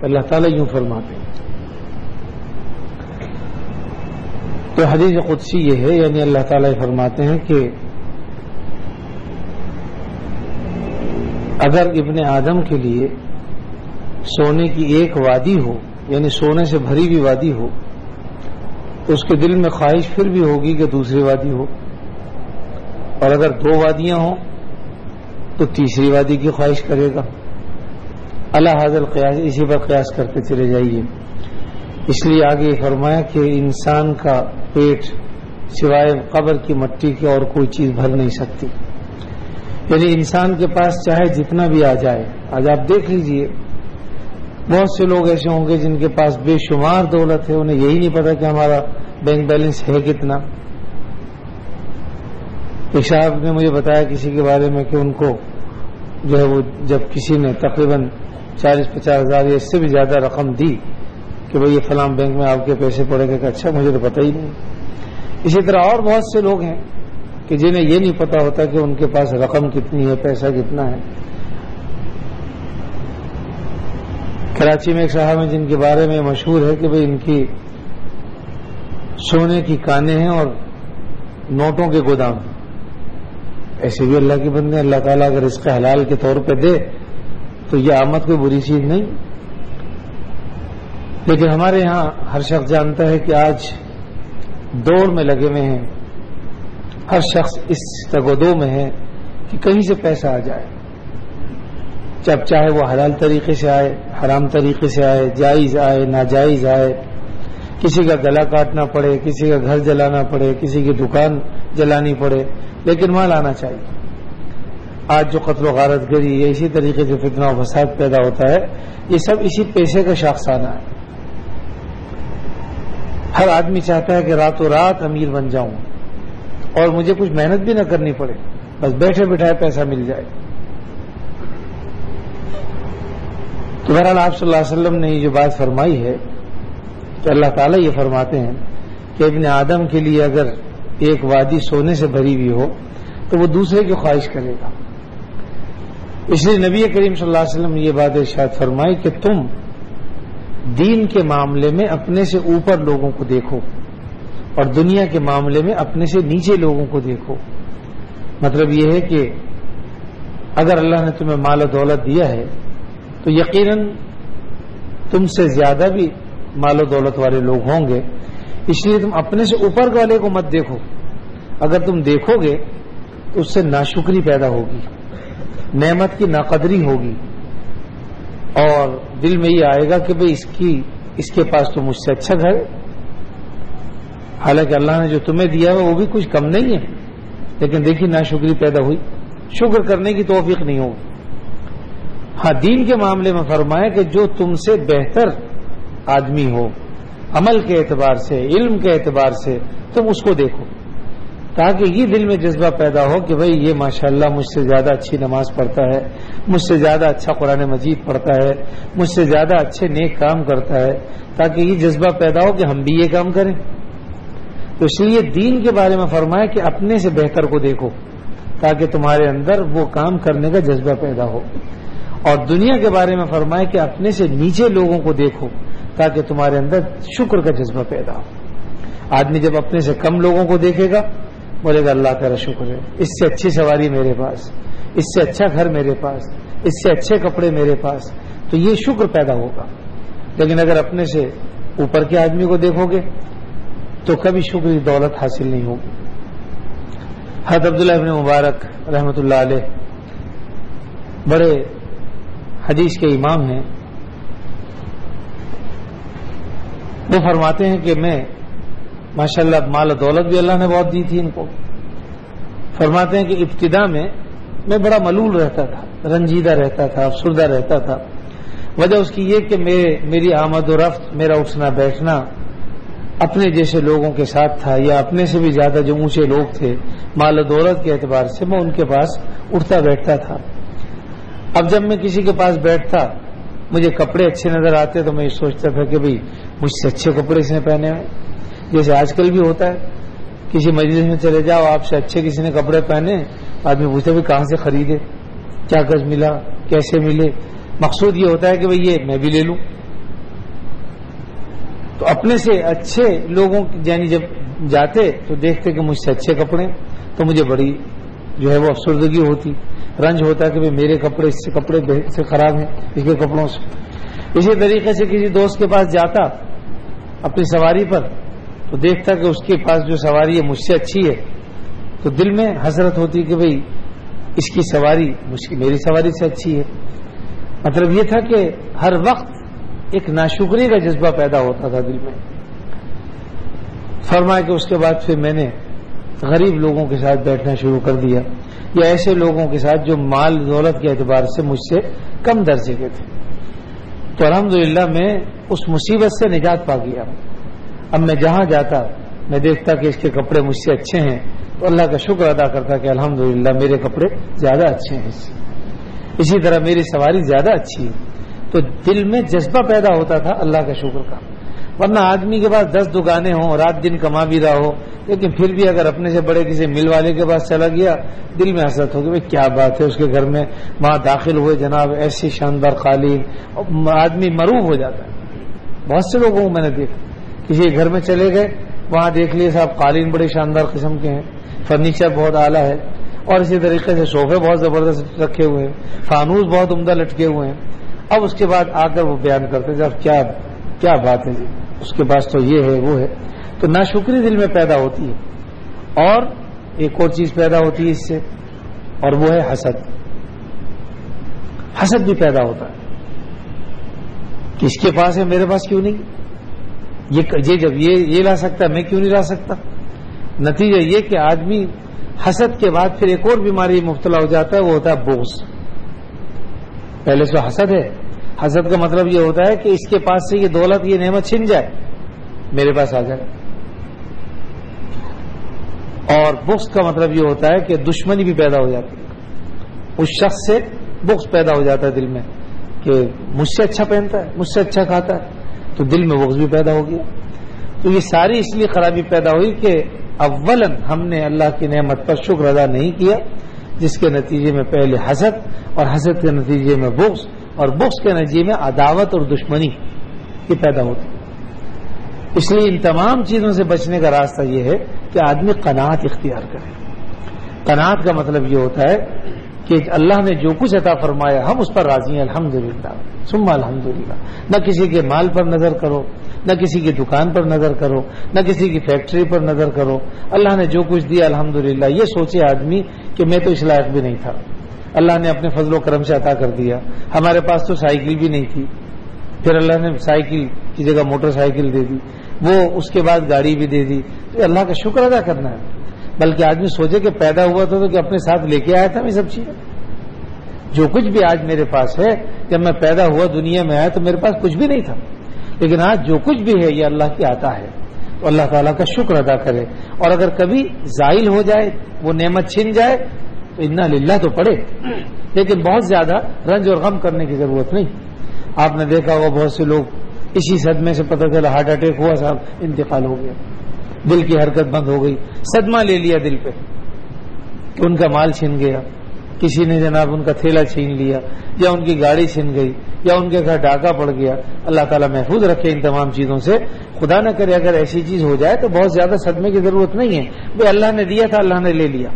اللہ تعالیٰ یوں فرماتے ہیں. تو حدیث قدسی یہ ہے، یعنی اللہ تعالیٰ فرماتے ہیں کہ اگر ابن آدم کے لیے سونے کی ایک وادی ہو، یعنی سونے سے بھری ہوئی وادی ہو، تو اس کے دل میں خواہش پھر بھی ہوگی کہ دوسری وادی ہو، اور اگر 2 وادیاں ہوں تو تیسری وادی کی خواہش کرے گا. اللہ حاضر قیاس، اسی پر قیاس کرتے چلے جائیے. اس لیے آگے فرمایا کہ انسان کا پیٹ سوائے قبر کی مٹی کی اور کوئی چیز بھر نہیں سکتی. یعنی انسان کے پاس چاہے جتنا بھی آ جائے، آج آپ دیکھ لیجئے بہت سے لوگ ایسے ہوں گے جن کے پاس بے شمار دولت ہے، انہیں یہی نہیں پتا کہ ہمارا بینک بیلنس ہے کتنا. ایک صاحب نے مجھے بتایا کسی کے بارے میں کہ ان کو جو ہے وہ جب کسی نے تقریباً 40-50 ہزار یا اس سے بھی زیادہ رقم دی کہ بھئی یہ فلاں بینک میں آپ کے پیسے پڑے گا، کہ اچھا مجھے تو پتہ ہی نہیں. اسی طرح اور بہت سے لوگ ہیں کہ جنہیں یہ نہیں پتا ہوتا کہ ان کے پاس رقم کتنی ہے، پیسہ کتنا ہے. کراچی میں ایک صاحب ہیں جن کے بارے میں مشہور ہے کہ بھئی ان کی سونے کی کانیں ہیں اور نوٹوں کے گودام. ایسے بھی اللہ کے بندے، اللہ تعالیٰ اگر اس کا حلال کے طور پہ دے تو یہ آمد کوئی بری چیز نہیں. لیکن ہمارے ہاں ہر شخص جانتا ہے کہ آج دوڑ میں لگے ہوئے ہیں، ہر شخص اس تگودو میں ہے کہ کہیں سے پیسہ آ جائے، جب چاہے وہ حلال طریقے سے آئے، حرام طریقے سے آئے، جائز آئے، ناجائز آئے، کسی کا گلا کاٹنا پڑے، کسی کا گھر جلانا پڑے، کسی کی دکان جلانی پڑے، لیکن مال آنا چاہیے. آج جو قتل و غارت گری ہے، اسی طریقے سے فتنہ و فساد پیدا ہوتا ہے، یہ سب اسی پیسے کا شاخسانہ ہے. ہر آدمی چاہتا ہے کہ راتوں رات امیر بن جاؤں اور مجھے کچھ محنت بھی نہ کرنی پڑے، بس بیٹھے بٹھائے پیسہ مل جائے. تو بہرحال آپ صلی اللہ علیہ وسلم نے یہ جو بات فرمائی ہے کہ اللہ تعالیٰ یہ فرماتے ہیں کہ ابن آدم کے لیے اگر ایک وادی سونے سے بھری ہوئی ہو تو وہ دوسرے کی خواہش کرے گا. اس لیے نبی کریم صلی اللہ علیہ وسلم نے یہ بات ارشاد فرمائی کہ تم دین کے معاملے میں اپنے سے اوپر لوگوں کو دیکھو اور دنیا کے معاملے میں اپنے سے نیچے لوگوں کو دیکھو. مطلب یہ ہے کہ اگر اللہ نے تمہیں مال و دولت دیا ہے تو یقیناً تم سے زیادہ بھی مال و دولت والے لوگ ہوں گے، اس لیے تم اپنے سے اوپر والے کو مت دیکھو. اگر تم دیکھو گے تو اس سے ناشکری پیدا ہوگی، نعمت کی ناقدری ہوگی، اور دل میں یہ آئے گا کہ بھئی اس کے پاس تو مجھ سے اچھا گھر ہے، حالانکہ اللہ نے جو تمہیں دیا ہے وہ بھی کچھ کم نہیں ہے، لیکن دیکھیے ناشکری پیدا ہوئی، شکر کرنے کی توفیق نہیں ہوگی. ہاں دین کے معاملے میں فرمایا کہ جو تم سے بہتر آدمی ہو عمل کے اعتبار سے، علم کے اعتبار سے، تم اس کو دیکھو، تاکہ یہ دل میں جذبہ پیدا ہو کہ بھئی یہ ماشاءاللہ مجھ سے زیادہ اچھی نماز پڑھتا ہے، مجھ سے زیادہ اچھا قرآن مجید پڑھتا ہے، مجھ سے زیادہ اچھے نیک کام کرتا ہے، تاکہ یہ جذبہ پیدا ہو کہ ہم بھی یہ کام کریں. تو اس لیے دین کے بارے میں فرمایا کہ اپنے سے بہتر کو دیکھو تاکہ تمہارے اندر وہ کام کرنے کا جذبہ پیدا ہو، اور دنیا کے بارے میں فرمایا کہ اپنے سے نیچے لوگوں کو دیکھو تاکہ تمہارے اندر شکر کا جذبہ پیدا ہو. آدمی جب اپنے سے کم لوگوں کو دیکھے گا بولے گا اللہ تیرا شکر ہے، اس سے اچھی سواری میرے پاس، اس سے اچھا گھر میرے پاس، اس سے اچھے کپڑے میرے پاس، تو یہ شکر پیدا ہوگا. لیکن اگر اپنے سے اوپر کے آدمی کو دیکھو گے تو کبھی شکر دولت حاصل نہیں ہوگی. حضرت عبداللہ ابن مبارک رحمۃ اللہ علیہ بڑے حدیث کے امام ہیں، وہ فرماتے ہیں کہ میں ماشاءاللہ مال و دولت بھی اللہ نے بہت دی تھی ان کو. فرماتے ہیں کہ ابتدا میں بڑا ملول رہتا تھا، رنجیدہ رہتا تھا، افسردہ رہتا تھا. وجہ اس کی یہ کہ میری آمد و رفت، میرا اٹھنا بیٹھنا اپنے جیسے لوگوں کے ساتھ تھا، یا اپنے سے بھی زیادہ جو اونچے لوگ تھے مال و دولت کے اعتبار سے میں ان کے پاس اٹھتا بیٹھتا تھا. اب جب میں کسی کے پاس بیٹھتا مجھے کپڑے اچھے نظر آتے تو میں یہ سوچتا تھا کہ بھئی مجھ سے اچھے کپڑے اس نے پہنے ہوئے. جیسے آج کل بھی ہوتا ہے، کسی مجلس میں چلے جاؤ، آپ سے اچھے کسی نے کپڑے پہنے، آدمی پوچھتے بھی کہاں سے خریدے، کیا گز ملا، کیسے ملے. مقصود یہ ہوتا ہے کہ بھئی یہ میں بھی لے لوں، تو اپنے سے اچھے لوگوں یعنی جب جاتے تو دیکھتے کہ مجھ سے اچھے کپڑے تو مجھے بڑی جو ہے وہ افسردگی ہوتی، رنج ہوتا کہ میرے کپڑے اس سے کپڑے سے خراب ہیں اس کے کپڑوں سے. اسی طریقے سے کسی دوست کے پاس جاتا اپنی سواری پر تو دیکھتا کہ اس کے پاس جو سواری ہے مجھ سے اچھی ہے تو دل میں حسرت ہوتی کہ بھئی اس کی سواری میری سواری سے اچھی ہے. مطلب یہ تھا کہ ہر وقت ایک ناشکری کا جذبہ پیدا ہوتا تھا دل میں. فرمایا کہ اس کے بعد پھر میں نے غریب لوگوں کے ساتھ بیٹھنا شروع کر دیا یا ایسے لوگوں کے ساتھ جو مال دولت کے اعتبار سے مجھ سے کم درجے کے تھے. تو الحمدللہ میں اس مصیبت سے نجات پا گیا. اب میں جہاں جاتا میں دیکھتا کہ اس کے کپڑے مجھ سے اچھے ہیں تو اللہ کا شکر ادا کرتا کہ الحمدللہ میرے کپڑے زیادہ اچھے ہیں، اسی طرح میری سواری زیادہ اچھی ہے. تو دل میں جذبہ پیدا ہوتا تھا اللہ کا شکر کا. ورنہ آدمی کے پاس 10 دکانیں ہوں، رات دن کما بھی رہا ہو، لیکن پھر بھی اگر اپنے سے بڑے کسی مل والے کے پاس چلا گیا دل میں حسرت ہوگی بھائی کیا بات ہے اس کے گھر میں وہاں داخل ہوئے جناب ایسی شاندار قالین، آدمی مروب ہو جاتا ہے. بہت سے لوگوں کو میں نے دیکھا کسی گھر میں چلے گئے وہاں دیکھ لیے صاحب قالین بڑے شاندار قسم کے ہیں، فرنیچر بہت اعلیٰ ہے اور اسی طریقے سے صوفے بہت زبردست رکھے ہوئے ہیں، فانوس بہت عمدہ لٹکے ہوئے ہیں. اب اس کے بعد آ کر وہ بیان کرتے جب کیا بات ہے جی اس کے پاس تو یہ ہے وہ ہے. تو ناشکری دل میں پیدا ہوتی ہے. اور ایک اور چیز پیدا ہوتی ہے اس سے اور وہ ہے حسد. حسد بھی پیدا ہوتا ہے کہ اس کے پاس ہے میرے پاس کیوں نہیں، یہ جب یہ لا سکتا میں کیوں نہیں لا سکتا. نتیجہ یہ کہ آدمی حسد کے بعد پھر ایک اور بیماری مبتلا ہو جاتا ہے، وہ ہوتا ہے بغض. پہلے سے حسد ہے، حسد کا مطلب یہ ہوتا ہے کہ اس کے پاس سے یہ دولت یہ نعمت چھن جائے میرے پاس آ جائے. اور بغض کا مطلب یہ ہوتا ہے کہ دشمنی بھی پیدا ہو جاتی ہے، اس شخص سے بغض پیدا ہو جاتا ہے دل میں کہ مجھ سے اچھا پہنتا ہے مجھ سے اچھا کھاتا ہے تو دل میں بغض بھی پیدا ہو گیا. تو یہ ساری اس لیے خرابی پیدا ہوئی کہ اولاً ہم نے اللہ کی نعمت پر شکر ادا نہیں کیا، جس کے نتیجے میں پہلے حسد اور حسد کے نتیجے میں بغض اور بغض کے نتیجے میں عداوت اور دشمنی یہ پیدا ہوتی. اس لیے ان تمام چیزوں سے بچنے کا راستہ یہ ہے کہ آدمی قناعت اختیار کرے. قناعت کا مطلب یہ ہوتا ہے کہ اللہ نے جو کچھ عطا فرمایا ہم اس پر راضی ہیں الحمدللہ ثم الحمدللہ. نہ کسی کے مال پر نظر کرو، نہ کسی کی دکان پر نظر کرو، نہ کسی کی فیکٹری پر نظر کرو. اللہ نے جو کچھ دیا الحمدللہ. یہ سوچے آدمی کہ میں تو اس لائق بھی نہیں تھا، اللہ نے اپنے فضل و کرم سے عطا کر دیا. ہمارے پاس تو سائیکل بھی نہیں تھی، پھر اللہ نے سائیکل کی جگہ موٹر سائیکل دے دی، وہ اس کے بعد گاڑی بھی دے دی. تو اللہ کا شکر ادا کرنا ہے. بلکہ آدمی سوچے کہ پیدا ہوا تو کہ اپنے ساتھ لے کے آیا تھا یہ سب چیزیں. جو کچھ بھی آج میرے پاس ہے، جب میں پیدا ہوا دنیا میں آیا تو میرے پاس کچھ بھی نہیں تھا، لیکن آج جو کچھ بھی ہے یہ اللہ کی عطا ہے. تو اللہ تعالیٰ کا شکر ادا کرے. اور اگر کبھی زائل ہو جائے وہ نعمت چھن جائے تو انا للہ تو پڑے، لیکن بہت زیادہ رنج اور غم کرنے کی ضرورت نہیں. آپ نے دیکھا ہوگا بہت سے لوگ اسی صدمے سے پتہ چلا ہارٹ اٹیک ہوا صاحب انتقال ہو گیا، دل کی حرکت بند ہو گئی، صدمہ لے لیا دل پہ کہ ان کا مال چھن گیا، کسی نے جناب ان کا تھیلا چھین لیا یا ان کی گاڑی چھن گئی یا ان کے گھر ڈاکہ پڑ گیا. اللہ تعالیٰ محفوظ رکھے ان تمام چیزوں سے. خدا نہ کرے اگر ایسی چیز ہو جائے تو بہت زیادہ صدمے کی ضرورت نہیں ہے. بھائی اللہ نے دیا تھا اللہ نے لے لیا،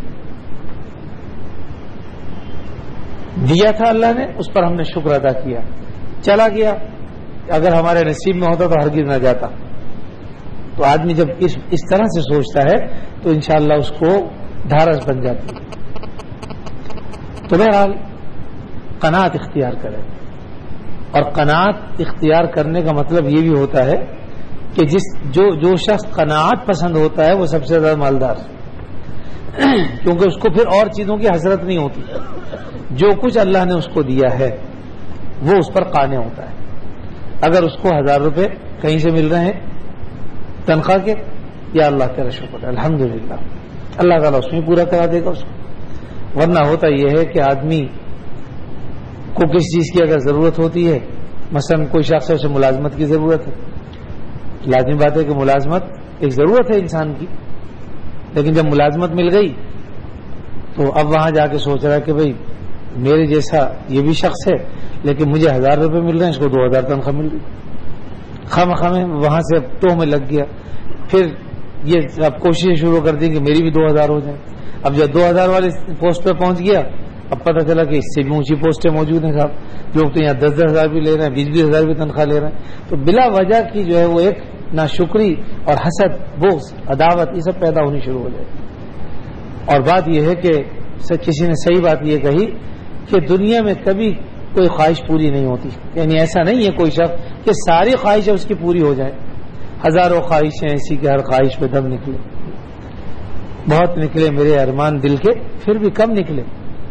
دیا تھا اللہ نے اس پر ہم نے شکر ادا کیا، چلا گیا. اگر ہمارے نصیب میں ہوتا تو ہرگز نہ جاتا. تو آدمی جب اس طرح سے سوچتا ہے تو انشاءاللہ اس کو ڈھارس بن جاتی ہے. تو بہرحال قناعت اختیار کرے. اور قناعت اختیار کرنے کا مطلب یہ بھی ہوتا ہے کہ جو شخص قناعت پسند ہوتا ہے وہ سب سے زیادہ مالدار، کیونکہ اس کو پھر اور چیزوں کی حسرت نہیں ہوتی. جو کچھ اللہ نے اس کو دیا ہے وہ اس پر قانع ہوتا ہے. اگر اس کو 1000 روپے کہیں سے مل رہے ہیں تنخواہ کے، یا اللہ تعالیٰ شکر الحمدللہ، اللہ تعالیٰ اس میں پورا کرا دے گا اس کو. ورنہ ہوتا یہ ہے کہ آدمی کو کسی چیز کی اگر ضرورت ہوتی ہے، مثلا کوئی شخص سے ملازمت کی ضرورت ہے، لازمی بات ہے کہ ملازمت ایک ضرورت ہے انسان کی، لیکن جب ملازمت مل گئی تو اب وہاں جا کے سوچ رہا ہے کہ بھئی میرے جیسا یہ بھی شخص ہے لیکن مجھے 1000 روپے مل رہے ہیں، اس کو 2000 تنخواہ مل رہی. خواہ میں وہاں سے ٹو میں لگ گیا. پھر یہ اب کوششیں شروع کر دی کہ میری بھی 2000 ہو جائیں. اب جب 2000 والی پوسٹ پہ پہنچ گیا اب پتہ چلا کہ اس سے بھی اونچی پوسٹیں موجود ہیں صاحب. لوگ تو یہاں 10-10 ہزار بھی لے رہے ہیں, 20-20 ہزار بھی تنخواہ لے رہے ہیں. تو بلا وجہ کی جو ہے وہ ایک ناشکری اور حسد, بغض, عداوت یہ سب پیدا ہونی شروع ہو جائے. اور بات یہ ہے کہ کسی نے صحیح بات یہ کہی کہ دنیا میں کبھی کوئی خواہش پوری نہیں ہوتی. یعنی ایسا نہیں ہے کوئی شخص کہ ساری خواہشیں اس کی پوری ہو جائیں. ہزاروں خواہشیں ایسی کہ ہر خواہش پہ دم نکلے. بہت نکلے میرے ارمان دل کے, پھر بھی کم نکلے.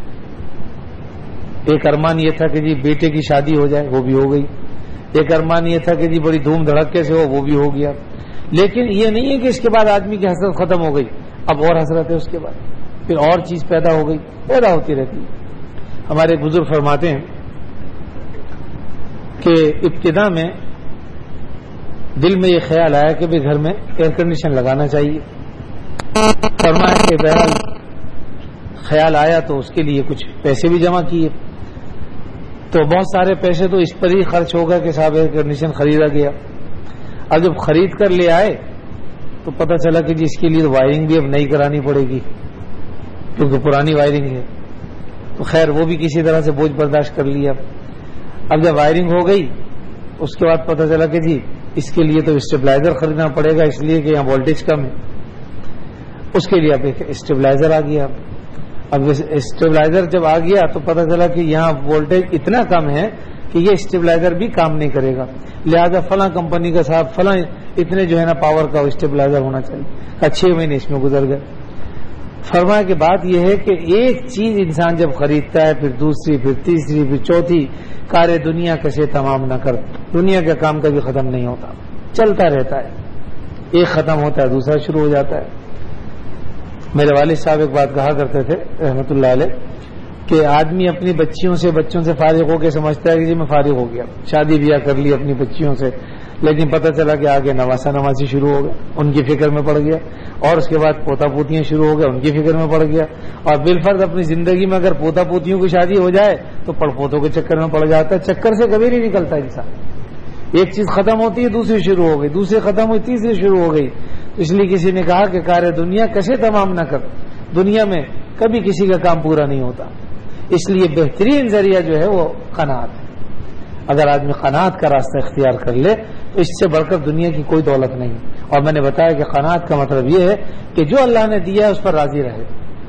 ایک ارمان یہ تھا کہ جی بیٹے کی شادی ہو جائے, وہ بھی ہو گئی. ایک ارمان یہ تھا کہ جی بڑی دھوم دھڑکے سے ہو, وہ بھی ہو گیا. لیکن یہ نہیں ہے کہ اس کے بعد آدمی کی حسرت ختم ہو گئی, اب اور حسرت ہے اس کے بعد, پھر اور چیز پیدا ہو گئی, پیدا ہوتی رہتی. ہمارے بزرگ فرماتے ہیں کہ ابتدا میں دل میں یہ خیال آیا کہ بھی گھر میں ایئر کنڈیشن لگانا چاہیے. فرمایا کہ بہرحال خیال آیا تو اس کے لیے کچھ پیسے بھی جمع کیے. تو بہت سارے پیسے تو اس پر ہی خرچ ہو گئے کہ صاحب ایئر کنڈیشن خریدا گیا. اب جب خرید کر لے آئے تو پتہ چلا کہ جی اس کے لیے وائرنگ بھی اب نئی کرانی پڑے گی کیونکہ پرانی وائرنگ ہے. تو خیر وہ بھی کسی طرح سے بوجھ برداشت کر لیا. اب جب وائرنگ ہو گئی اس کے بعد پتہ چلا کہ جی اس کے لیے تو اسٹیبلائزر خریدنا پڑے گا, اس لیے کہ یہاں وولٹیج کم ہے. اس کے لیے اب ایک اسٹیبلائزر آ گیا. اب اسٹیبلائزر جب آ گیا تو پتہ چلا کہ یہاں وولٹیج اتنا کم ہے کہ یہ اسٹیبلائزر بھی کام نہیں کرے گا, لہذا فلاں کمپنی کا صاحب فلاں اتنے جو ہے نا پاور کا اسٹیبلائزر ہونا چاہیے. 6 مہینے اس میں گزر گئے. فرمایا کہ بات یہ ہے کہ ایک چیز انسان جب خریدتا ہے پھر دوسری, پھر تیسری, پھر چوتھی, کارے دنیا کیسے تمام نہ کر. دنیا کا کام کبھی ختم نہیں ہوتا, چلتا رہتا ہے. ایک ختم ہوتا ہے دوسرا شروع ہو جاتا ہے. میرے والد صاحب ایک بات کہا کرتے تھے رحمت اللہ علیہ کہ آدمی اپنی بچوں سے فارغ ہو کے سمجھتا ہے کہ جی میں فارغ ہو گیا, شادی بیاہ کر لی اپنی بچیوں سے, لیکن پتہ چلا کہ آگے نواسا نواسی شروع ہو گئے, ان کی فکر میں پڑ گیا. اور اس کے بعد پوتا پوتیاں شروع ہو گئے, ان کی فکر میں پڑ گیا. اور بالفرض اپنی زندگی میں اگر پوتا پوتیوں کی شادی ہو جائے تو پڑ پوتوں کے چکر میں پڑ جاتا ہے. چکر سے کبھی نہیں نکلتا انسان. ایک چیز ختم ہوتی ہے دوسری شروع ہو گئی, دوسری ختم ہوئی تیسری شروع ہو گئی. اس لیے کسی نے کہا کہ کار دنیا کیسے تمام نہ کر. دنیا میں کبھی کسی کا کام پورا نہیں ہوتا. اس لیے بہترین ذریعہ جو ہے وہ قناعت ہے. اگر آدمی قناعت کا راستہ اختیار کر لے تو اس سے بڑھ کر دنیا کی کوئی دولت نہیں. اور میں نے بتایا کہ قناعت کا مطلب یہ ہے کہ جو اللہ نے دیا ہے اس پر راضی رہے.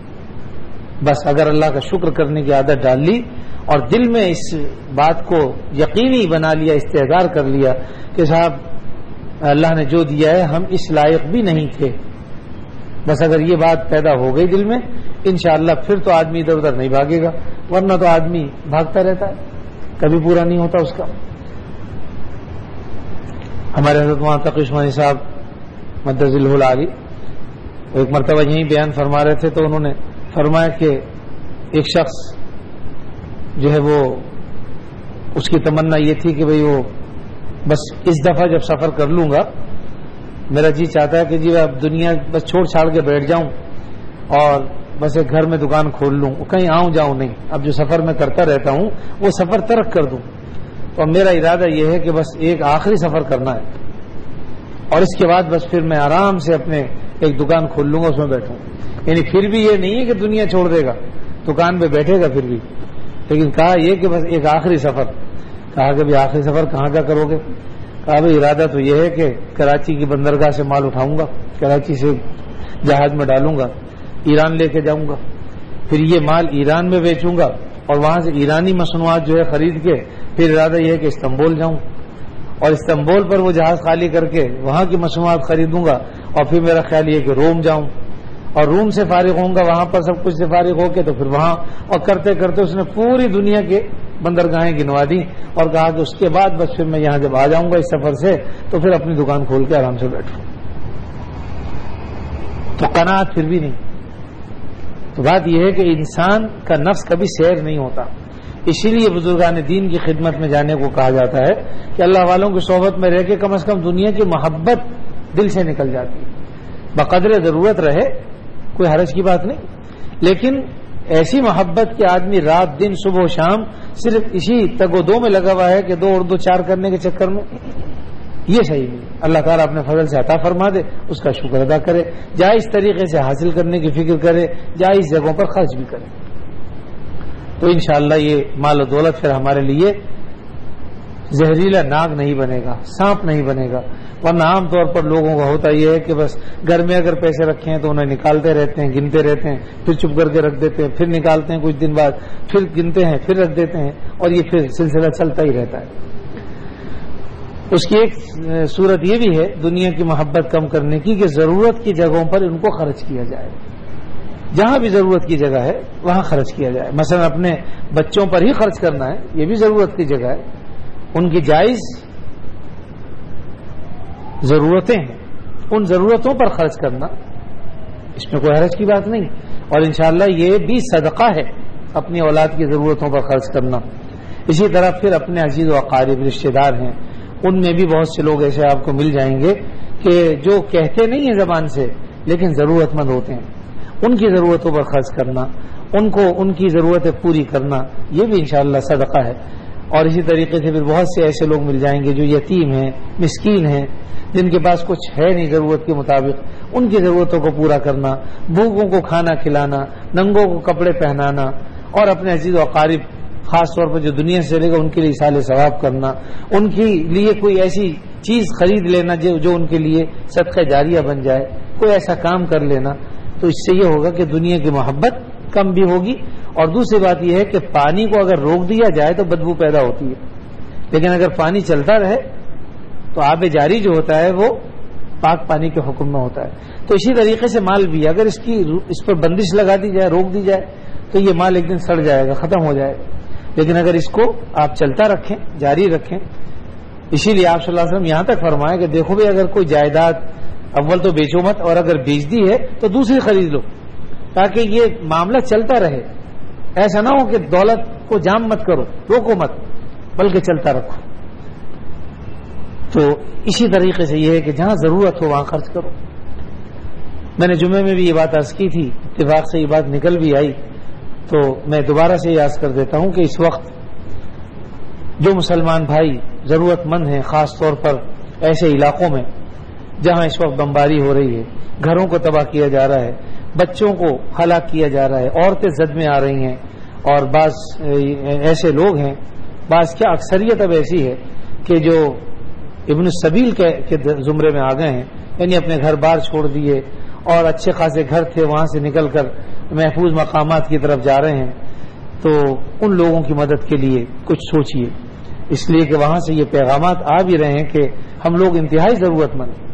بس اگر اللہ کا شکر کرنے کی عادت ڈال لی اور دل میں اس بات کو یقینی بنا لیا, استحضار کر لیا کہ صاحب اللہ نے جو دیا ہے ہم اس لائق بھی نہیں تھے, بس اگر یہ بات پیدا ہو گئی دل میں انشاءاللہ پھر تو آدمی ادھر ادھر نہیں بھاگے گا, ورنہ تو آدمی بھاگتا رہتا ہے, کبھی پورا نہیں ہوتا اس کا. ہمارے حضرت مولانا تقی عثمانی صاحب مدذ العالی ایک مرتبہ یہیں بیان فرما رہے تھے تو انہوں نے فرمایا کہ ایک شخص جو ہے وہ اس کی تمنا یہ تھی کہ بھئی وہ بس اس دفعہ جب سفر کر لوں گا میرا جی چاہتا ہے کہ جی اب دنیا بس چھوڑ چھاڑ کے بیٹھ جاؤں اور بس ایک گھر میں دکان کھول لوں, کہیں آؤں جاؤں نہیں, اب جو سفر میں کرتا رہتا ہوں وہ سفر ترک کر دوں. تو میرا ارادہ یہ ہے کہ بس ایک آخری سفر کرنا ہے اور اس کے بعد بس پھر میں آرام سے اپنے ایک دکان کھول لوں گا, اس میں بیٹھوں. یعنی پھر بھی یہ نہیں ہے کہ دنیا چھوڑ دے گا, دکان پہ بیٹھے گا پھر بھی, لیکن کہا یہ کہ بس ایک آخری سفر. کہا کہ آخری سفر کہاں کا کرو گے؟ کہا بھائی ارادہ تو یہ ہے کہ کراچی کی بندرگاہ سے مال اٹھاؤں گا, کراچی سے جہاز میں ڈالوں گا, ایران لے کے جاؤں گا, پھر یہ مال ایران میں بیچوں گا اور وہاں سے ایرانی مصنوعات جو ہے خرید کے پھر ارادہ یہ ہے کہ استنبول جاؤں اور استنبول پر وہ جہاز خالی کر کے وہاں کی مصنوعات خریدوں گا اور پھر میرا خیال یہ کہ روم جاؤں اور روم سے فارغ ہوں گا, وہاں پر سب کچھ سے فارغ ہو کے تو پھر وہاں, اور کرتے کرتے اس نے پوری دنیا کے بندرگاہیں گنوا دی اور کہا کہ اس کے بعد بس پھر میں یہاں جب آ جاؤں گا اس سفر سے تو پھر اپنی دکان کھول کے آرام سے بیٹھوں. تو قناعت پھر بھی نہیں. تو بات یہ ہے کہ انسان کا نفس کبھی سیر نہیں ہوتا. اسی لیے بزرگان دین کی خدمت میں جانے کو کہا جاتا ہے کہ اللہ والوں کی صحبت میں رہ کے کم از کم دنیا کی محبت دل سے نکل جاتی ہے. بقدر ضرورت رہے کوئی حرج کی بات نہیں, لیکن ایسی محبت کہ آدمی رات دن صبح و شام صرف اسی تگ و دو میں لگا ہوا ہے کہ 2 اور 2 4 کرنے کے چکر میں, یہ صحیح نہیں. اللہ تعالیٰ اپنے فضل سے عطا فرما دے, اس کا شکر ادا کرے, جائز طریقے سے حاصل کرنے کی فکر کرے, جائز جگہوں پر خرچ بھی کرے, تو انشاءاللہ یہ مال و دولت پھر ہمارے لیے زہریلا ناگ نہیں بنے گا, سانپ نہیں بنے گا. ورنہ عام طور پر لوگوں کا ہوتا یہ ہے کہ بس گھر میں اگر پیسے رکھے ہیں تو انہیں نکالتے رہتے ہیں, گنتے رہتے ہیں, پھر چپ کر کے رکھ دیتے ہیں, پھر نکالتے ہیں کچھ دن بعد, پھر گنتے ہیں, پھر رکھ دیتے ہیں, اور یہ پھر سلسلہ چلتا ہی رہتا ہے. اس کی ایک صورت یہ بھی ہے دنیا کی محبت کم کرنے کی کہ ضرورت کی جگہوں پر ان کو خرچ کیا جائے. جہاں بھی ضرورت کی جگہ ہے وہاں خرچ کیا جائے. مثلا اپنے بچوں پر ہی خرچ کرنا ہے, یہ بھی ضرورت کی جگہ ہے, ان کی جائز ضرورتیں ہیں, ان ضرورتوں پر خرچ کرنا, اس میں کوئی حرج کی بات نہیں. اور انشاءاللہ یہ بھی صدقہ ہے اپنی اولاد کی ضرورتوں پر خرچ کرنا. اسی طرح پھر اپنے عزیز و اقارب رشتہ دار ہیں, ان میں بھی بہت سے لوگ ایسے آپ کو مل جائیں گے کہ جو کہتے نہیں ہیں زبان سے لیکن ضرورت مند ہوتے ہیں, ان کی ضرورتوں پر خرچ کرنا, ان کو ان کی ضرورتیں پوری کرنا, یہ بھی انشاءاللہ صدقہ ہے. اور اسی طریقے سے پھر بہت سے ایسے لوگ مل جائیں گے جو یتیم ہیں, مسکین ہیں, جن کے پاس کچھ ہے نہیں ضرورت کے مطابق, ان کی ضرورتوں کو پورا کرنا, بھوکوں کو کھانا کھلانا, ننگوں کو کپڑے پہنانا, اور اپنے عزیز و اقارب خاص طور پر جو دنیا سے چلے گا ان کے لیے ایصال ثواب کرنا, ان کے لیے کوئی ایسی چیز خرید لینا جو ان کے لیے صدقہ جاریہ بن جائے, کوئی ایسا کام کر لینا. تو اس سے یہ ہوگا کہ دنیا کی محبت کم بھی ہوگی. اور دوسری بات یہ ہے کہ پانی کو اگر روک دیا جائے تو بدبو پیدا ہوتی ہے, لیکن اگر پانی چلتا رہے تو آب جاری جو ہوتا ہے وہ پاک پانی کے حکم میں ہوتا ہے. تو اسی طریقے سے مال بھی اگر اس پر بندش لگا دی جائے, روک دی جائے, تو یہ مال ایک دن سڑ جائے گا, ختم ہو جائے گا. لیکن اگر اس کو آپ چلتا رکھیں, جاری رکھیں, اسی لیے آپ صلی اللہ علیہ وسلم یہاں تک فرمائے کہ دیکھو بھائی اگر کوئی جائیداد اول تو بیچو مت, اور اگر بیچ دی ہے تو دوسری خرید لو, تاکہ یہ معاملہ چلتا رہے. ایسا نہ ہو کہ دولت کو جام مت کرو, روکو مت, بلکہ چلتا رکھو. تو اسی طریقے سے یہ ہے کہ جہاں ضرورت ہو وہاں خرچ کرو. میں نے جمعے میں بھی یہ بات عرض کی تھی, اتفاق سے یہ بات نکل بھی آئی, تو میں دوبارہ سے یہ عرض کر دیتا ہوں کہ اس وقت جو مسلمان بھائی ضرورت مند ہیں, خاص طور پر ایسے علاقوں میں جہاں اس وقت بمباری ہو رہی ہے, گھروں کو تباہ کیا جا رہا ہے, بچوں کو ہلاک کیا جا رہا ہے, عورتیں زد میں آ رہی ہیں, اور بعض ایسے لوگ ہیں, بعض کیا اکثریت اب ایسی ہے کہ جو ابن السبیل کے زمرے میں آ گئے ہیں, یعنی اپنے گھر بار چھوڑ دیے اور اچھے خاصے گھر تھے وہاں سے نکل کر محفوظ مقامات کی طرف جا رہے ہیں. تو ان لوگوں کی مدد کے لیے کچھ سوچیے, اس لیے کہ وہاں سے یہ پیغامات آ بھی رہے ہیں کہ ہم لوگ انتہائی ضرورت مند ہیں.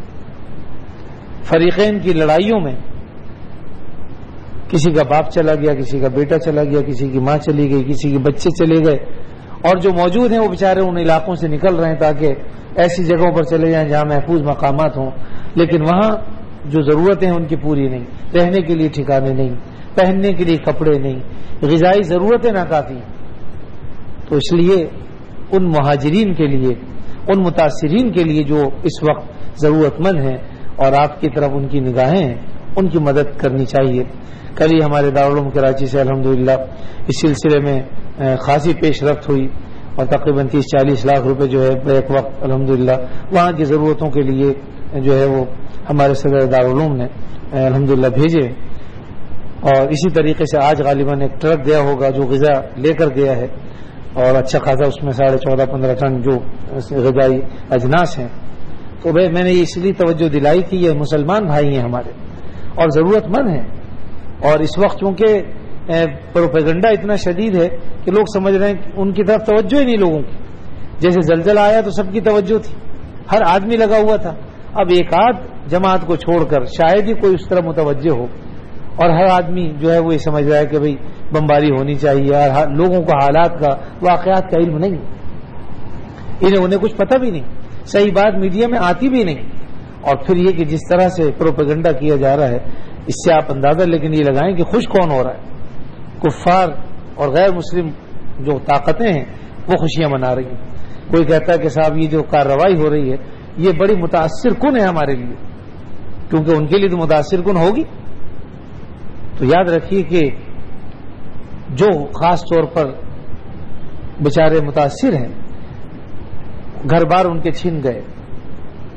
فریقین کی لڑائیوں میں کسی کا باپ چلا گیا, کسی کا بیٹا چلا گیا, کسی کی ماں چلی گئی, کسی کے بچے چلے گئے, اور جو موجود ہیں وہ بیچارے ان علاقوں سے نکل رہے ہیں تاکہ ایسی جگہوں پر چلے جائیں جہاں محفوظ مقامات ہوں, لیکن وہاں جو ضرورتیں ہیں ان کی پوری نہیں, رہنے کے لیے ٹھکانے نہیں, پہننے کے لیے کپڑے نہیں, غذائی ضرورتیں ناکافی. تو اس لیے ان مہاجرین کے لیے, ان متاثرین کے لیے جو اس وقت ضرورت مند ہیں اور آپ کی طرف ان کی نگاہیں ہیں, ان کی مدد کرنی چاہیے. کل ہی ہمارے دارالعلوم کراچی سے الحمدللہ اس سلسلے میں خاصی پیش رفت ہوئی, اور تقریباً 30-40 لاکھ روپے جو ہے ایک وقت الحمدللہ وہاں کی ضرورتوں کے لیے جو ہے وہ ہمارے صدر دارالعلوم نے الحمدللہ بھیجے. اور اسی طریقے سے آج غالباً ایک ٹرک گیا ہوگا جو غذا لے کر گیا ہے, اور اچھا خاصا اس میں 14.5-15 ٹن جو غذائی اجناس ہیں. تو بھائی میں نے اس لیے توجہ دلائی کہ یہ مسلمان بھائی ہیں ہمارے اور ضرورت مند ہیں, اور اس وقت چونکہ پروپیگنڈا اتنا شدید ہے کہ لوگ سمجھ رہے ہیں ان کی طرف توجہ ہی نہیں لوگوں کی. جیسے زلزلہ آیا تو سب کی توجہ تھی, ہر آدمی لگا ہوا تھا. اب ایک آدھ جماعت کو چھوڑ کر شاید ہی کوئی اس طرح متوجہ ہو, اور ہر آدمی جو ہے وہ یہ سمجھ رہا ہے کہ بھئی بمباری ہونی چاہیے, اور لوگوں کو حالات کا, واقعات کا علم نہیں, انہیں کچھ پتہ بھی نہیں, صحیح بات میڈیا میں آتی بھی نہیں. اور پھر یہ کہ جس طرح سے پروپیگنڈا کیا جا رہا ہے, اس سے آپ اندازہ لیکن یہ لگائیں کہ خوش کون ہو رہا ہے. کفار اور غیر مسلم جو طاقتیں ہیں وہ خوشیاں منا رہی ہیں. کوئی کہتا ہے کہ صاحب یہ جو کارروائی ہو رہی ہے یہ بڑی متاثر کن ہے ہمارے لیے, کیونکہ ان کے لیے تو متاثر کن ہوگی. تو یاد رکھیے کہ جو خاص طور پر بیچارے متاثر ہیں, گھر بار ان کے چھن گئے,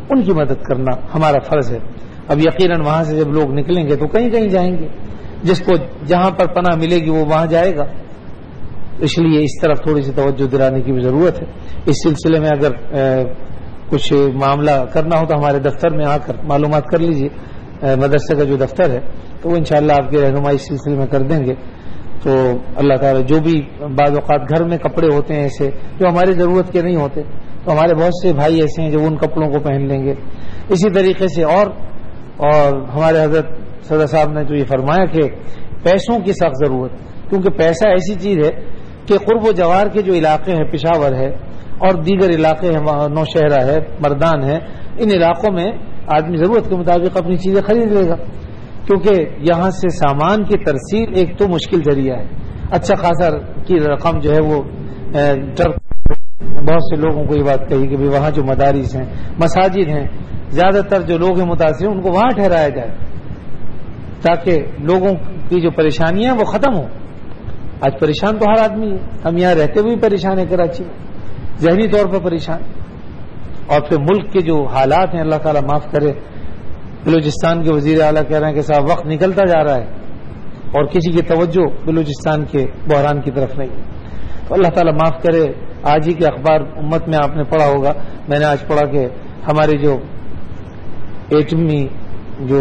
ان کی مدد کرنا ہمارا فرض ہے. اب یقیناً وہاں سے جب لوگ نکلیں گے تو کہیں کہیں جائیں گے، جس کو جہاں پر پناہ ملے گی وہ وہاں جائے گا. اس لیے اس طرف تھوڑی سی توجہ دلانے کی بھی ضرورت ہے. اس سلسلے میں اگر کچھ معاملہ کرنا ہو تو ہمارے دفتر میں آ کر معلومات کر لیجیے. مدرسے کا جو دفتر ہے تو وہ انشاءاللہ آپ کی رہنمائی اس سلسلے میں کر دیں گے. تو اللہ تعالیٰ جو بھی بعض اوقات گھر میں کپڑے ہوتے ہیں ایسے جو ہماری ضرورت کے نہیں ہوتے تو ہمارے بہت سے بھائی ایسے ہیں جو ان کپڑوں کو پہن لیں گے. اسی طریقے سے اور ہمارے حضرت صدر صاحب نے تو یہ فرمایا کہ پیسوں کی سخت ضرورت، کیونکہ پیسہ ایسی چیز ہے کہ قرب و جوار کے جو علاقے ہیں، پشاور ہے اور دیگر علاقے ہیں، نوشہرہ ہے، مردان ہے، ان علاقوں میں آدمی ضرورت کے مطابق اپنی چیزیں خرید لے گا، کیونکہ یہاں سے سامان کی ترسیل ایک تو مشکل ذریعہ ہے. اچھا خاصا کی رقم جو ہے وہ ٹرک. بہت سے لوگوں کو یہ بات کہی کہ وہاں جو مدارس ہیں، مساجد ہیں، زیادہ تر جو لوگ ہیں متاثر ان کو وہاں ٹھہرایا جائے تاکہ لوگوں کی جو پریشانیاں وہ ختم ہوں. آج پریشان تو ہر آدمی ہے، ہم یہاں رہتے ہوئے پریشان ہیں کراچی میں، ذہنی طور پر پریشان. اور پھر ملک کے جو حالات ہیں اللہ تعالیٰ معاف کرے. بلوچستان کے وزیر اعلیٰ کہہ رہے ہیں کہ صاحب وقت نکلتا جا رہا ہے اور کسی کی توجہ بلوچستان کے بحران کی طرف نہیں. تو اللہ تعالیٰ معاف کرے. آج ہی کے اخبار امت میں آپ نے پڑھا ہوگا، میں نے آج پڑھا کہ ہمارے جو ایٹمی جو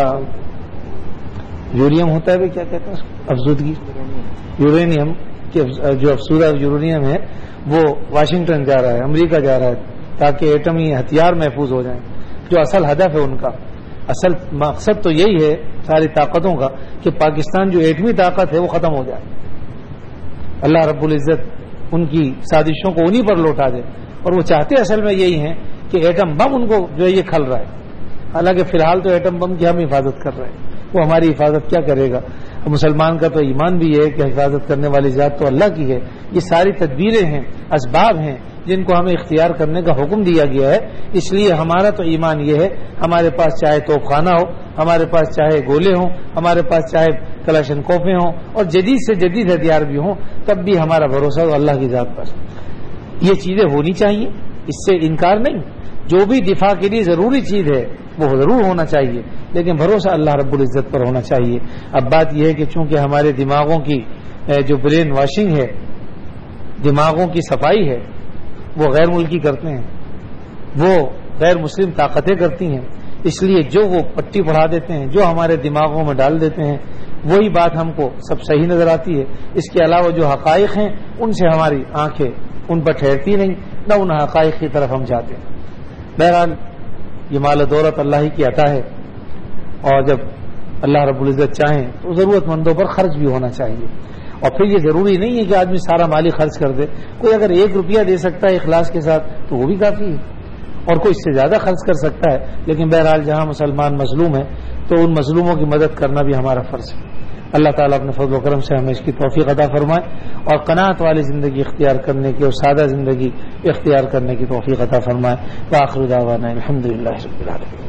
یوریم ہوتا ہے کیا کہتے ہیں افزودگی، یورینیم جو افزودہ یورینیم ہے وہ واشنگٹن جا رہا ہے، امریکہ جا رہا ہے تاکہ ایٹمی ہتھیار محفوظ ہو جائیں. جو اصل ہدف ہے ان کا، اصل مقصد تو یہی ہے ساری طاقتوں کا کہ پاکستان جو ایٹمی طاقت ہے وہ ختم ہو جائے. اللہ رب العزت ان کی سازشوں کو انہی پر لوٹا دے. اور وہ چاہتے اصل میں یہی ہیں کہ ایٹم بم ان کو جو ہے یہ کھل رہا ہے. حالانکہ فی الحال تو ایٹم بم کی ہم حفاظت کر رہے ہیں، وہ ہماری حفاظت کیا کرے گا. مسلمان کا تو ایمان بھی ہے کہ حفاظت کرنے والی ذات تو اللہ کی ہے. یہ ساری تدبیریں ہیں، اسباب ہیں جن کو ہمیں اختیار کرنے کا حکم دیا گیا ہے. اس لیے ہمارا تو ایمان یہ ہے، ہمارے پاس چاہے توپ خانہ ہو، ہمارے پاس چاہے گولے ہوں، ہمارے پاس چاہے کلاشن کوفیں ہوں اور جدید سے جدید ہتھیار بھی ہوں، تب بھی ہمارا بھروسہ ہو اللہ کی ذات پر. یہ چیزیں ہونی چاہیے، اس سے انکار نہیں. جو بھی دفاع کے لیے ضروری چیز ہے وہ ضرور ہونا چاہیے، لیکن بھروسہ اللہ رب العزت پر ہونا چاہیے. اب بات یہ ہے کہ چونکہ ہمارے دماغوں کی جو برین واشنگ ہے، دماغوں کی صفائی ہے، وہ غیر ملکی کرتے ہیں، وہ غیر مسلم طاقتیں کرتی ہیں. اس لیے جو وہ پٹی پڑھا دیتے ہیں، جو ہمارے دماغوں میں ڈال دیتے ہیں، وہی بات ہم کو سب صحیح نظر آتی ہے. اس کے علاوہ جو حقائق ہیں ان سے ہماری آنکھیں ان پر ٹھہرتی نہیں، نہ ان حقائق کی طرف ہم جاتے ہیں. بہرحال یہ مال و دولت اللہ ہی کی عطا ہے، اور جب اللہ رب العزت چاہیں تو ضرورت مندوں پر خرچ بھی ہونا چاہیے. اور پھر یہ ضروری نہیں ہے کہ آدمی سارا مالی خرچ کر دے. کوئی اگر 1 روپیہ دے سکتا ہے اخلاص کے ساتھ تو وہ بھی کافی ہے، اور کوئی اس سے زیادہ خرچ کر سکتا ہے. لیکن بہرحال جہاں مسلمان مظلوم ہے تو ان مظلوموں کی مدد کرنا بھی ہمارا فرض ہے. اللہ تعالیٰ اپنے فضل و کرم سے ہمیں اس کی توفیق عطا فرمائے اور قناعت والی زندگی اختیار کرنے کی اور سادہ زندگی اختیار کرنے کی توفیق عطا فرمائے. وآخر دعوانا الحمدللہ رب العالمین.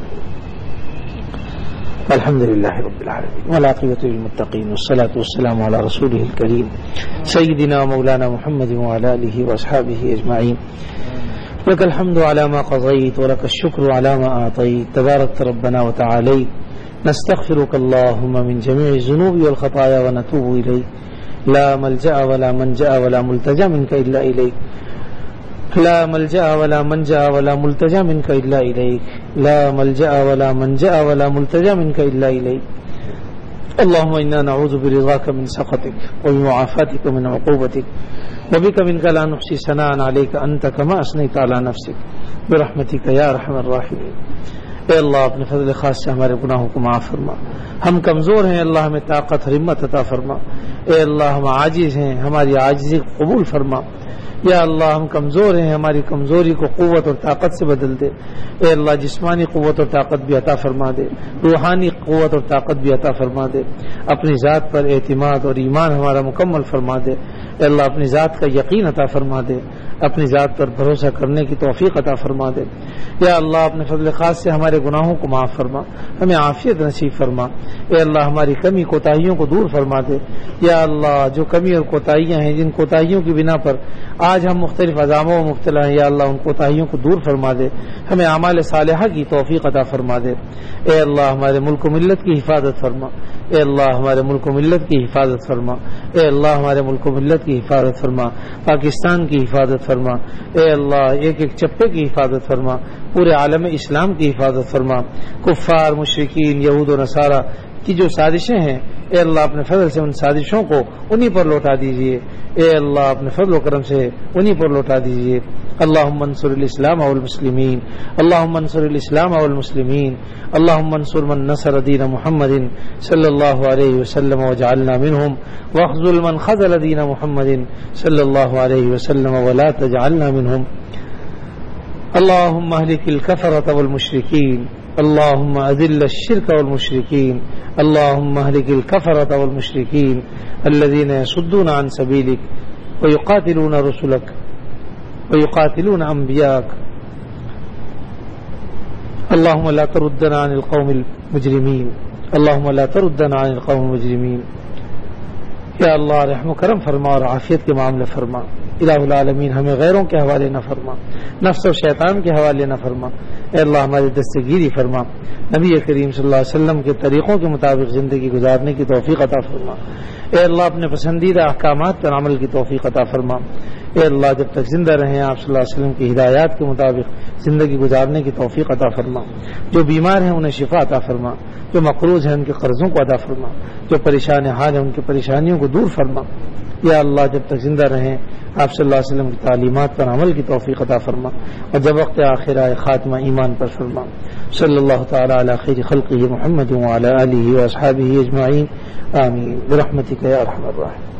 الحمد لله رب العالمين والعاقبة للمتقين والصلاة والسلام على رسوله الكريم سيدنا مولانا محمد وعلى آله وأصحابه أجمعين. لك الحمد على ما قضيت ولك الشكر على ما أعطيت. تبارك ربنا وتعاليت. نستغفرك اللهم من جميع الذنوب والخطايا ونتوب إليك. لا ملجأ ولا منجأ ولا ملتجأ منك إلا إليك. لا ملجأ ولا منجأ ولا ملتجأ منك إلا إليك. لا ملجأ ولا منجأ ولا ملتجأ منك إلا إليك. اللهم إنا نعوذ برضاك من سخطك وبمعافاتك من عقوبتك وبك منك لا نحصي ثناء عليك أنت كما أثنيت على نفسك برحمتك يا أرحم الراحمين. اے اللہ اپنے فضل خاص سے ہمارے گناہوں کو معاف فرما. ہم کمزور ہیں، اللہ ہمیں طاقت اور ہمت عطا فرما. اے اللہ ہم عاجز ہیں، ہماری عاجزی کو قبول فرما. یا اللہ ہم کمزور ہیں، ہماری کمزوری کو قوت اور طاقت سے بدل دے. اے اللہ جسمانی قوت اور طاقت بھی عطا فرما دے، روحانی قوت اور طاقت بھی عطا فرما دے. اپنی ذات پر اعتماد اور ایمان ہمارا مکمل فرما دے. اے اللہ اپنی ذات کا یقین عطا فرما دے. اپنی ذات پر بھروسہ کرنے کی توفیق عطا فرما دے. یا اللہ اپنے فضل خاص سے ہمارے گناہوں کو معاف فرما, ہمیں عافیت نصیب فرما. اے اللہ ہماری کمی کوتاہیوں کو دور فرما دے. یا اللہ جو کمی اور کوتاہیاں ہیں, جن کوتاہیوں کی بنا پر آج ہم مختلف عذابوں میں مبتلا ہیں, یا اللہ ان کوتاہیوں کو دور فرما دے, ہمیں اعمال صالحہ کی توفیق عطا فرما دے. اے اللہ ہمارے ملک و ملت کی حفاظت فرما. اے اللہ ہمارے ملک و ملت کی حفاظت فرما. اے اللہ ہمارے ملک و ملت کی حفاظت فرما. پاکستان کی حفاظت فرما. اے اللہ ایک ایک چپے کی حفاظت فرما. پورے عالم اسلام کی حفاظت فرما. کفار, مشرکین, یہود و نصارہ کی جو سازشیں ہیں, اے اللہ اپنے فضل سے ان سازشوں کو انہی پر لوٹا دیجیے. اے اللہ اپنے فضل و کرم سے انہی پر لوٹا دیجیے. اللهم انصر الاسلام والمسلمین, اللهم انصر الاسلام والمسلمین, اللهم انصر من نصر دین محمد صلی اللہ علیہ وسلم واجعلنا منهم, واخذل من خذل دین محمد صلی اللہ علیہ وسلم ولا تجعلنا منهم. اللهم اهلك الكفرة والمشركين, اللهم اذل الشرك والمشركين, اللهم اهلك الكفرة والمشركين الذين يصدون عن سبيلك ويقاتلون رسلك ويقاتلون أنبياءك. اللهم لا تردنا عن القوم المجرمين, اللهم لا تردنا عن القوم المجرمين. یا اللہ رحم و کرم فرما اور عافیت کے معاملے فرما. الہ العالمین ہمیں غیروں کے حوالے نہ فرما, نفس و شیطان کے حوالے نہ فرما. اے اللہ ہماری دستگیری فرما, نبی کریم صلی اللہ علیہ وسلم کے طریقوں کے مطابق زندگی گزارنے کی توفیق عطا فرما. اے اللہ اپنے پسندیدہ احکامات پر عمل کی توفیق عطا فرما. اے اللہ جب تک زندہ رہیں آپ صلی اللہ علیہ وسلم کی ہدایات کے مطابق زندگی گزارنے کی توفیق عطا فرما. جو بیمار ہیں انہیں شفا عطا فرما, جو مقروض ہیں ان کے قرضوں کو ادا فرما, جو پریشان حال ہیں ان کی پریشانیوں کو دور فرما. یا اللہ جب تک زندہ رہیں آپ صلی اللہ علیہ وسلم کی تعلیمات پر عمل کی توفیق عطا فرما, اور جب وقت آخر آئے خاتمہ ایمان پر فرما. صلی اللہ تعالی علی خیر خلقہ محمد وعلی آلہ واصحابہ اجمعین, آمین برحمتک یا ارحم الراحمین.